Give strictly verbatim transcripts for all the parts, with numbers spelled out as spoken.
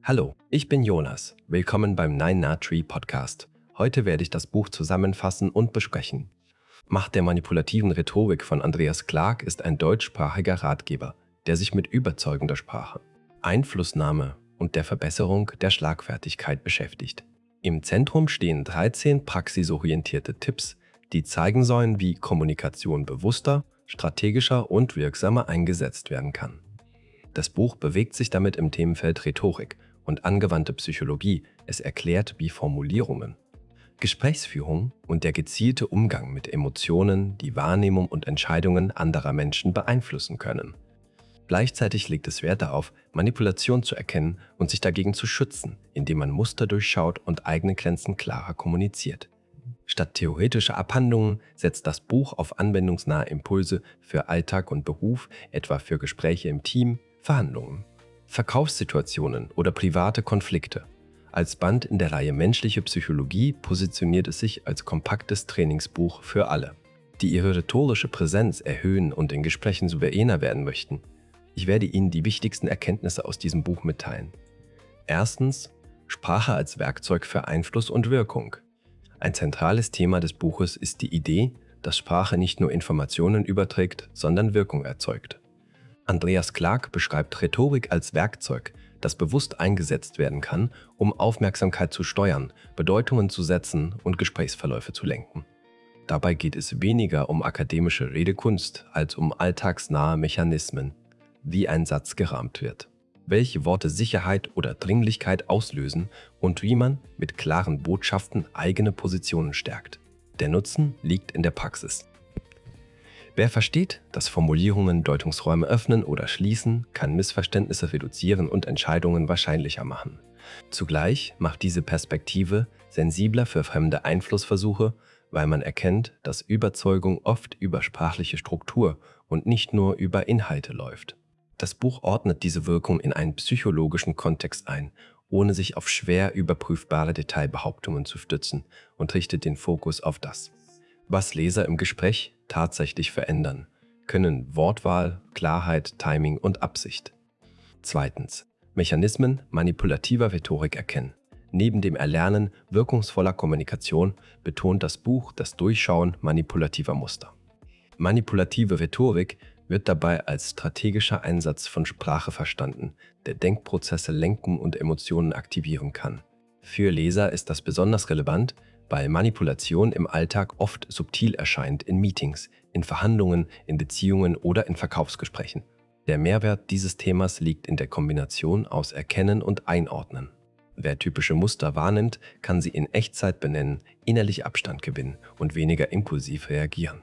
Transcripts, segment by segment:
Hallo, ich bin Jonas. Willkommen beim Nine Nut Tree Podcast. Heute werde ich das Buch zusammenfassen und besprechen. Macht der manipulativen Rhetorik von Andreas Clark ist ein deutschsprachiger Ratgeber, der sich mit überzeugender Sprache, Einflussnahme und der Verbesserung der Schlagfertigkeit beschäftigt. Im Zentrum stehen dreizehn praxisorientierte Tipps, die zeigen sollen, wie Kommunikation bewusster, strategischer und wirksamer eingesetzt werden kann. Das Buch bewegt sich damit im Themenfeld Rhetorik und angewandte Psychologie. Es erklärt, wie Formulierungen, Gesprächsführung und der gezielte Umgang mit Emotionen die Wahrnehmung und Entscheidungen anderer Menschen beeinflussen können. Gleichzeitig legt es Wert darauf, Manipulation zu erkennen und sich dagegen zu schützen, indem man Muster durchschaut und eigene Grenzen klarer kommuniziert. Statt theoretischer Abhandlungen setzt das Buch auf anwendungsnahe Impulse für Alltag und Beruf, etwa für Gespräche im Team, Verhandlungen, Verkaufssituationen oder private Konflikte. Als Band in der Reihe Menschliche Psychologie positioniert es sich als kompaktes Trainingsbuch für alle, die ihre rhetorische Präsenz erhöhen und in Gesprächen souveräner werden möchten. Ich werde Ihnen die wichtigsten Erkenntnisse aus diesem Buch mitteilen. Erstens, Sprache als Werkzeug für Einfluss und Wirkung. Ein zentrales Thema des Buches ist die Idee, dass Sprache nicht nur Informationen überträgt, sondern Wirkung erzeugt. Andreas Clark beschreibt Rhetorik als Werkzeug, das bewusst eingesetzt werden kann, um Aufmerksamkeit zu steuern, Bedeutungen zu setzen und Gesprächsverläufe zu lenken. Dabei geht es weniger um akademische Redekunst als um alltagsnahe Mechanismen, wie ein Satz gerahmt wird, welche Worte Sicherheit oder Dringlichkeit auslösen und wie man mit klaren Botschaften eigene Positionen stärkt. Der Nutzen liegt in der Praxis. Wer versteht, dass Formulierungen Deutungsräume öffnen oder schließen, kann Missverständnisse reduzieren und Entscheidungen wahrscheinlicher machen. Zugleich macht diese Perspektive sensibler für fremde Einflussversuche, weil man erkennt, dass Überzeugung oft über sprachliche Struktur und nicht nur über Inhalte läuft. Das Buch ordnet diese Wirkung in einen psychologischen Kontext ein, ohne sich auf schwer überprüfbare Detailbehauptungen zu stützen, und richtet den Fokus auf das, was Leser im Gespräch tatsächlich verändern können: Wortwahl, Klarheit, Timing und Absicht. Zweitens, Mechanismen manipulativer Rhetorik erkennen. Neben dem Erlernen wirkungsvoller Kommunikation betont das Buch das Durchschauen manipulativer Muster. Manipulative Rhetorik wird dabei als strategischer Einsatz von Sprache verstanden, der Denkprozesse lenken und Emotionen aktivieren kann. Für Leser ist das besonders relevant, weil Manipulation im Alltag oft subtil erscheint in Meetings, in Verhandlungen, in Beziehungen oder in Verkaufsgesprächen. Der Mehrwert dieses Themas liegt in der Kombination aus Erkennen und Einordnen. Wer typische Muster wahrnimmt, kann sie in Echtzeit benennen, innerlich Abstand gewinnen und weniger impulsiv reagieren.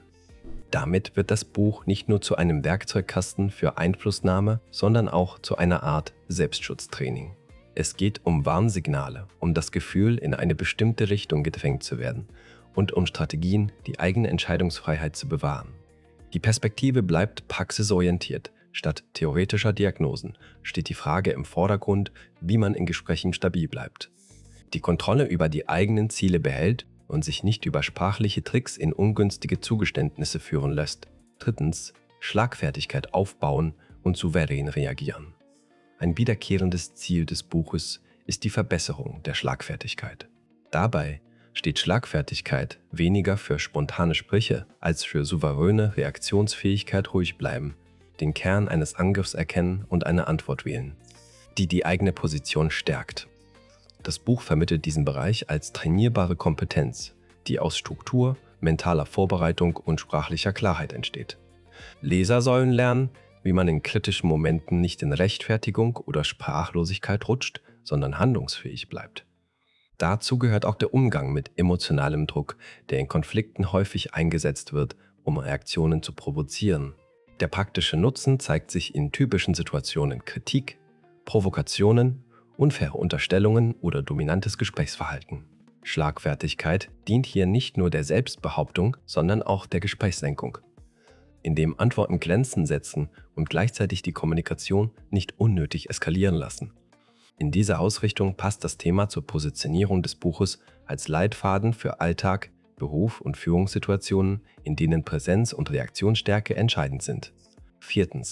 Damit wird das Buch nicht nur zu einem Werkzeugkasten für Einflussnahme, sondern auch zu einer Art Selbstschutztraining. Es geht um Warnsignale, um das Gefühl, in eine bestimmte Richtung gedrängt zu werden und um Strategien, die eigene Entscheidungsfreiheit zu bewahren. Die Perspektive bleibt praxisorientiert. Statt theoretischer Diagnosen steht die Frage im Vordergrund, wie man in Gesprächen stabil bleibt, die Kontrolle über die eigenen Ziele behält und sich nicht über sprachliche Tricks in ungünstige Zugeständnisse führen lässt. Drittens, Schlagfertigkeit aufbauen und souverän reagieren. Ein wiederkehrendes Ziel des Buches ist die Verbesserung der Schlagfertigkeit. Dabei steht Schlagfertigkeit weniger für spontane Sprüche als für souveräne Reaktionsfähigkeit, ruhig bleiben, den Kern eines Angriffs erkennen und eine Antwort wählen, die die eigene Position stärkt. Das Buch vermittelt diesen Bereich als trainierbare Kompetenz, die aus Struktur, mentaler Vorbereitung und sprachlicher Klarheit entsteht. Leser sollen lernen, wie man in kritischen Momenten nicht in Rechtfertigung oder Sprachlosigkeit rutscht, sondern handlungsfähig bleibt. Dazu gehört auch der Umgang mit emotionalem Druck, der in Konflikten häufig eingesetzt wird, um Reaktionen zu provozieren. Der praktische Nutzen zeigt sich in typischen Situationen: Kritik, Provokationen, unfaire Unterstellungen oder dominantes Gesprächsverhalten. Schlagfertigkeit dient hier nicht nur der Selbstbehauptung, sondern auch der Gesprächslenkung, indem Antworten Grenzen setzen und gleichzeitig die Kommunikation nicht unnötig eskalieren lassen. In dieser Ausrichtung passt das Thema zur Positionierung des Buches als Leitfaden für Alltag, Beruf und Führungssituationen, in denen Präsenz und Reaktionsstärke entscheidend sind. Viertens.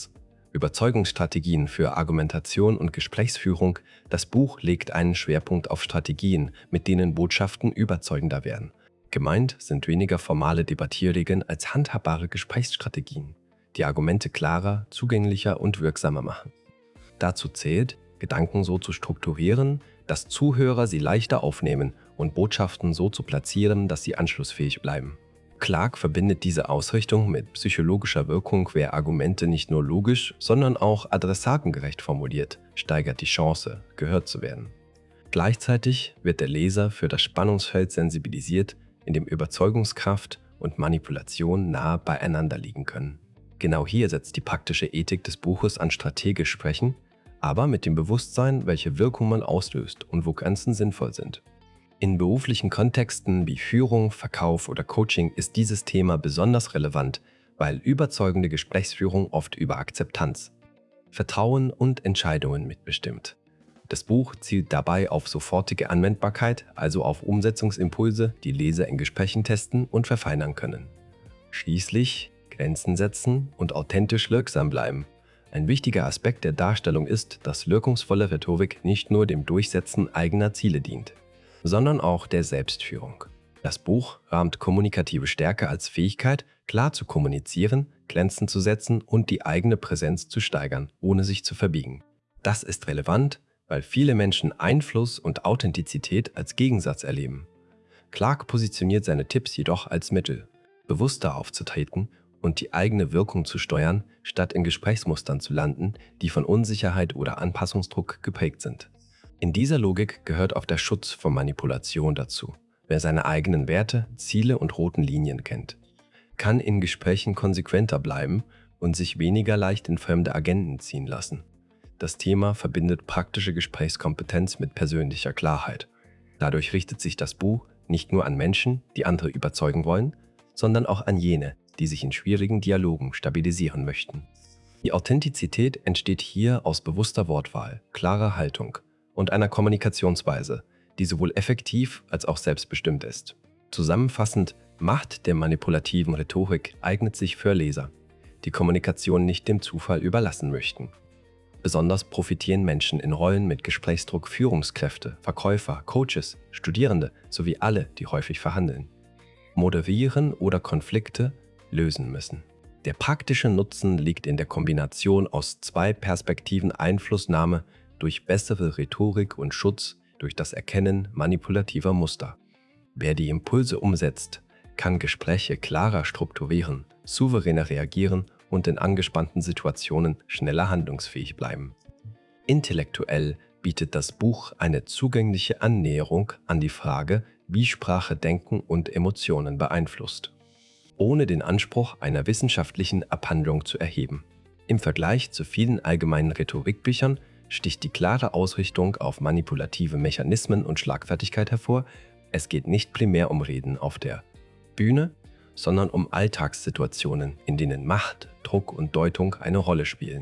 Überzeugungsstrategien für Argumentation und Gesprächsführung. Das Buch legt einen Schwerpunkt auf Strategien, mit denen Botschaften überzeugender werden. Gemeint sind weniger formale Debattierregeln als handhabbare Gesprächsstrategien, die Argumente klarer, zugänglicher und wirksamer machen. Dazu zählt, Gedanken so zu strukturieren, dass Zuhörer sie leichter aufnehmen und Botschaften so zu platzieren, dass sie anschlussfähig bleiben. Clarke verbindet diese Ausrichtung mit psychologischer Wirkung. Wer Argumente nicht nur logisch, sondern auch adressatengerecht formuliert, steigert die Chance, gehört zu werden. Gleichzeitig wird der Leser für das Spannungsfeld sensibilisiert, in dem Überzeugungskraft und Manipulation nahe beieinander liegen können. Genau hier setzt die praktische Ethik des Buches an strategisch Sprechen, aber mit dem Bewusstsein, welche Wirkung man auslöst und wo Grenzen sinnvoll sind. In beruflichen Kontexten wie Führung, Verkauf oder Coaching ist dieses Thema besonders relevant, weil überzeugende Gesprächsführung oft über Akzeptanz, Vertrauen und Entscheidungen mitbestimmt. Das Buch zielt dabei auf sofortige Anwendbarkeit, also auf Umsetzungsimpulse, die Leser in Gesprächen testen und verfeinern können. Schließlich Grenzen setzen und authentisch wirksam bleiben. Ein wichtiger Aspekt der Darstellung ist, dass wirkungsvolle Rhetorik nicht nur dem Durchsetzen eigener Ziele dient, sondern auch der Selbstführung. Das Buch rahmt kommunikative Stärke als Fähigkeit, klar zu kommunizieren, Grenzen zu setzen und die eigene Präsenz zu steigern, ohne sich zu verbiegen. Das ist relevant, weil viele Menschen Einfluss und Authentizität als Gegensatz erleben. Clarke positioniert seine Tipps jedoch als Mittel, bewusster aufzutreten und die eigene Wirkung zu steuern, statt in Gesprächsmustern zu landen, die von Unsicherheit oder Anpassungsdruck geprägt sind. In dieser Logik gehört auch der Schutz vor Manipulation dazu. Wer seine eigenen Werte, Ziele und roten Linien kennt, kann in Gesprächen konsequenter bleiben und sich weniger leicht in fremde Agenden ziehen lassen. Das Thema verbindet praktische Gesprächskompetenz mit persönlicher Klarheit. Dadurch richtet sich das Buch nicht nur an Menschen, die andere überzeugen wollen, sondern auch an jene, die sich in schwierigen Dialogen stabilisieren möchten. Die Authentizität entsteht hier aus bewusster Wortwahl, klarer Haltung und einer Kommunikationsweise, die sowohl effektiv als auch selbstbestimmt ist. Zusammenfassend, Macht der manipulativen Rhetorik eignet sich für Leser, die Kommunikation nicht dem Zufall überlassen möchten. Besonders profitieren Menschen in Rollen mit Gesprächsdruck, Führungskräfte, Verkäufer, Coaches, Studierende sowie alle, die häufig verhandeln, moderieren oder Konflikte lösen müssen. Der praktische Nutzen liegt in der Kombination aus zwei Perspektiven: Einflussnahme durch bessere Rhetorik und Schutz durch das Erkennen manipulativer Muster. Wer die Impulse umsetzt, kann Gespräche klarer strukturieren, souveräner reagieren und in angespannten Situationen schneller handlungsfähig bleiben. Intellektuell bietet das Buch eine zugängliche Annäherung an die Frage, wie Sprache Denken und Emotionen beeinflusst, ohne den Anspruch einer wissenschaftlichen Abhandlung zu erheben. Im Vergleich zu vielen allgemeinen Rhetorikbüchern sticht die klare Ausrichtung auf manipulative Mechanismen und Schlagfertigkeit hervor. Es geht nicht primär um Reden auf der Bühne, sondern um Alltagssituationen, in denen Macht, Druck und Deutung eine Rolle spielen.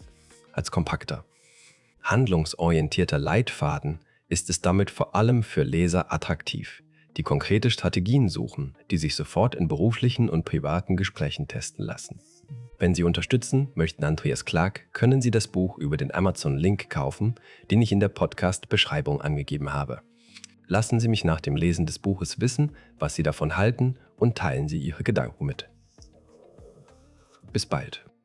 Als kompakter, handlungsorientierter Leitfaden ist es damit vor allem für Leser attraktiv, die konkrete Strategien suchen, die sich sofort in beruflichen und privaten Gesprächen testen lassen. Wenn Sie unterstützen möchten Andreas Clarke, können Sie das Buch über den Amazon-Link kaufen, den ich in der Podcast-Beschreibung angegeben habe. Lassen Sie mich nach dem Lesen des Buches wissen, was Sie davon halten, und teilen Sie Ihre Gedanken mit. Bis bald.